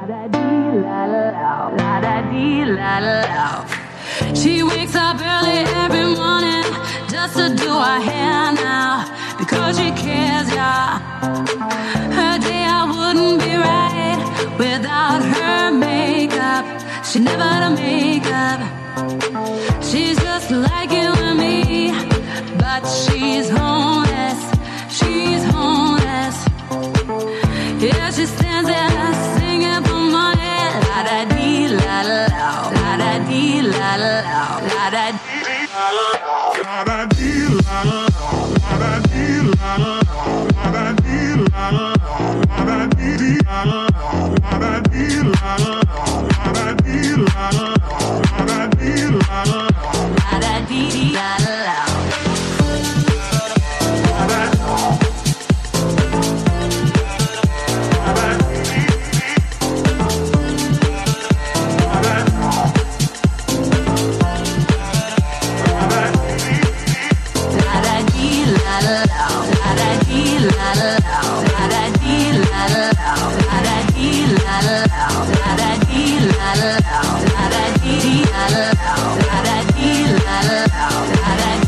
She wakes up early every morning just to do her hair now because she cares, yeah. Her day I wouldn't be right without her makeup. She never had a makeup. She's just like you and me, but she's homeless. She's homeless. Yeah, she stands there singing for money. La da dee la la, la da dee la la, la da dee la la, la da dee la la, la da dee la la, la da dee la la, la da dee la la, la da dee la la, la da dee la la, la da dee la la, la da dee la la.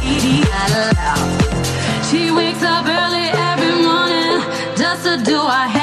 She wakes up early every morning just to do her hair.